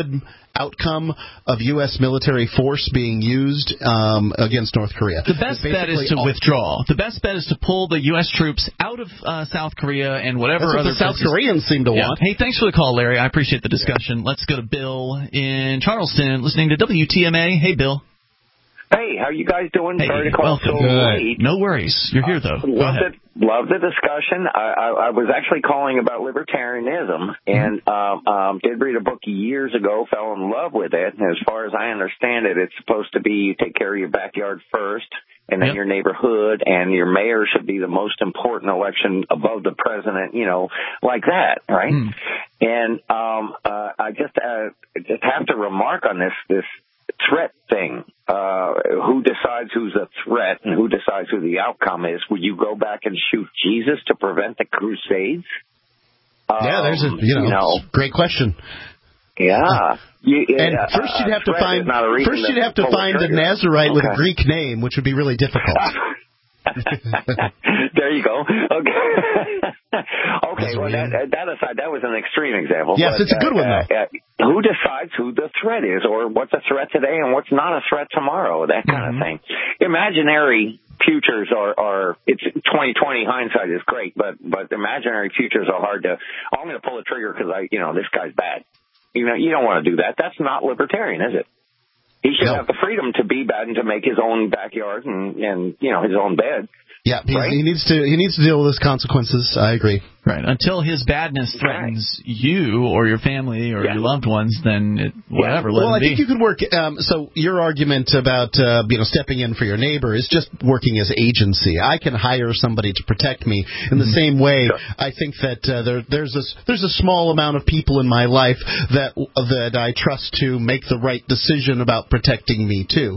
outcome of U S military force being used um, against North Korea. The best bet is to withdraw. The best bet is to pull the U S troops out of uh, South Korea and whatever That's what other the South places. Koreans seem to Yeah. want. Hey, thanks for the call, Larry. I appreciate the discussion. Let's go to Bill in Charleston, listening to W T M A. Hey, Bill. Hey, how you guys doing? Hey, Sorry to call welcome. so Good. late. No worries. You're here, though. Go Love ahead. the, love the discussion. I, I, I was actually calling about libertarianism, and um, um, did read a book years ago, fell in love with it. And as far as I understand it, it's supposed to be you take care of your backyard first, and then Yep. your neighborhood, and your mayor should be the most important election above the president, you know, like that, right? Mm. And um, uh, I just uh, just have to remark on this this threat thing. Uh, who decides who's a threat and who decides who the outcome is? Would you go back and shoot Jesus to prevent the Crusades? Yeah, Um, there's a you know, you know great question. Yeah. You, And uh, first you'd have to threat find is not a reason first you'd have to pull the find a trigger. Nazarite with a Okay. Greek name, which would be really difficult. There you go. Okay. okay. Well, that, that aside, that was an extreme example. Yes, but, it's a good uh, one, though. Uh, uh, who decides who the threat is, or what's a threat today and what's not a threat tomorrow? That kind Mm-hmm. of thing. Imaginary futures are, are it's twenty twenty hindsight is great, but but imaginary futures are hard to. Oh, I'm going to pull the trigger because I, you know, this guy's bad. You know, you don't want to do that. That's not libertarian, is it? He should No. have the freedom to be bad and to make his own backyard and, and you know, his own bed. Yeah, he's, Right? he needs to he needs to deal with his consequences. I agree. Right. Until his badness threatens you or your family or your loved ones, then it, whatever, let Well, him I be. think you could work. Um, so your argument about uh, you know stepping in for your neighbor is just working as agency. I can hire somebody to protect me in the same way. I think that uh, there, there's this, there's a small amount of people in my life that that I trust to make the right decision about protecting me too,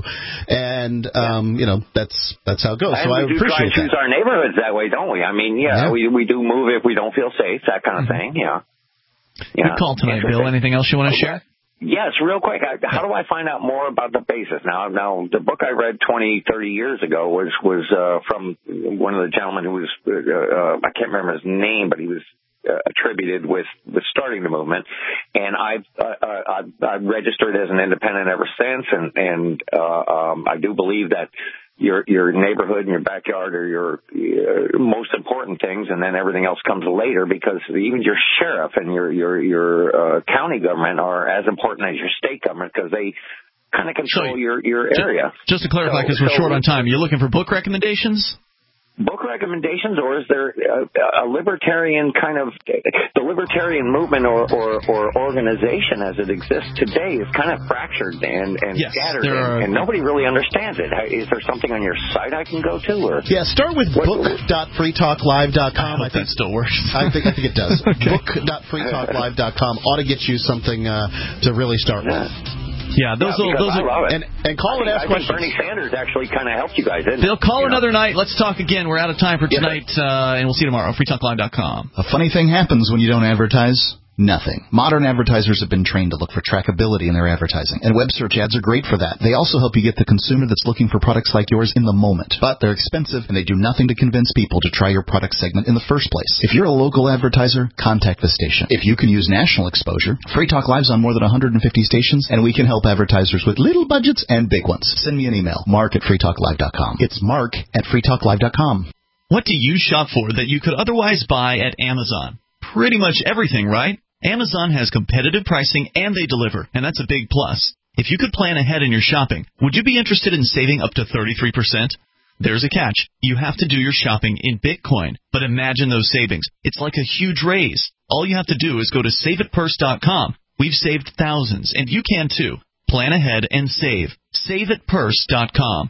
and um, you know that's that's how it goes. And so I we do try appreciate and choose that. our neighborhoods that way, don't we? I mean, yeah, Yeah. we we do move if we don't feel safe, that kind of thing. Yeah. Yeah. Good call tonight, Bill. Anything else you want to share? Yes, real quick. I, how do I find out more about the basis? Now, now the book I read twenty, thirty years ago was was uh, from one of the gentlemen who was uh, uh, I can't remember his name, but he was uh, attributed with with starting the movement. And I've uh, uh, I've, I've registered as an independent ever since, and and uh, um, I do believe that your your neighborhood and your backyard are your uh, most important things, and then everything else comes later, because even your sheriff and your your your uh, county government are as important as your state government, because they kind of control So, your your area. Just to clarify, because So- we're so- short on time, you're looking for book recommendations? Book recommendations, or is there a, a libertarian kind of the libertarian movement or, or, or organization as it exists today is kind of fractured and, and Yes, scattered, there and, are- and nobody really understands it. Is there something on your site I can go to? Or Yeah, start with book dot free talk live dot com. I hope that still works. I think I think it does. Okay. book dot free talk live dot com ought to get you something uh, to really start with. Yeah, those Yeah, will, because those I will, love it. And and call I and think, ask I think questions. Bernie Sanders actually kind of helped you guys, didn't They'll he? call You know? another night. Let's talk again. We're out of time for tonight, uh, and we'll see you tomorrow. free talk live dot com. A funny thing happens when you don't advertise. Nothing. Modern advertisers have been trained to look for trackability in their advertising, and web search ads are great for that. They also help you get the consumer that's looking for products like yours in the moment. But they're expensive, and they do nothing to convince people to try your product segment in the first place. If you're a local advertiser, contact the station. If you can use national exposure, Free Talk Live's on more than one hundred fifty stations, and we can help advertisers with little budgets and big ones. Send me an email, mark at free talk live dot com. It's mark at free talk live dot com. What do you shop for that you could otherwise buy at Amazon? Pretty much everything, right? Amazon has competitive pricing and they deliver, and that's a big plus. If you could plan ahead in your shopping, would you be interested in saving up to thirty-three percent? There's a catch. You have to do your shopping in Bitcoin. But imagine those savings. It's like a huge raise. All you have to do is go to save it purse dot com. We've saved thousands, and you can too. Plan ahead and save. save it purse dot com.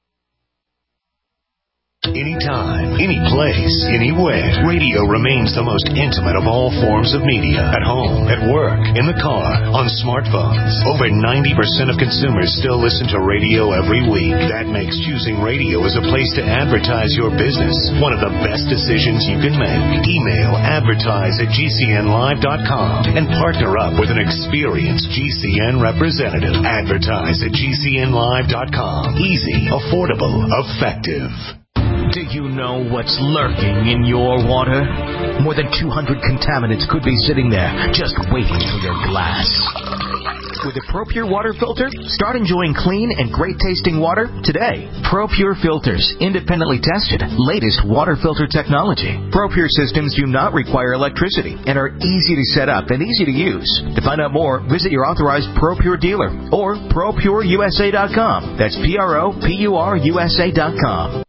Anytime, any place, anywhere. Radio remains the most intimate of all forms of media. At home, at work, in the car, on smartphones. Over ninety percent of consumers still listen to radio every week. That makes choosing radio as a place to advertise your business one of the best decisions you can make. Email advertise at G C N live dot com and partner up with an experienced G C N representative. Advertise at G C N live dot com. Easy, affordable, effective. Do you know what's lurking in your water? More than two hundred contaminants could be sitting there just waiting for your glass. With a ProPure water filter, start enjoying clean and great-tasting water today. ProPure filters, independently tested, latest water filter technology. ProPure systems do not require electricity and are easy to set up and easy to use. To find out more, visit your authorized ProPure dealer or Pro Pure U S A dot com. That's P R O P U R U S A dot com.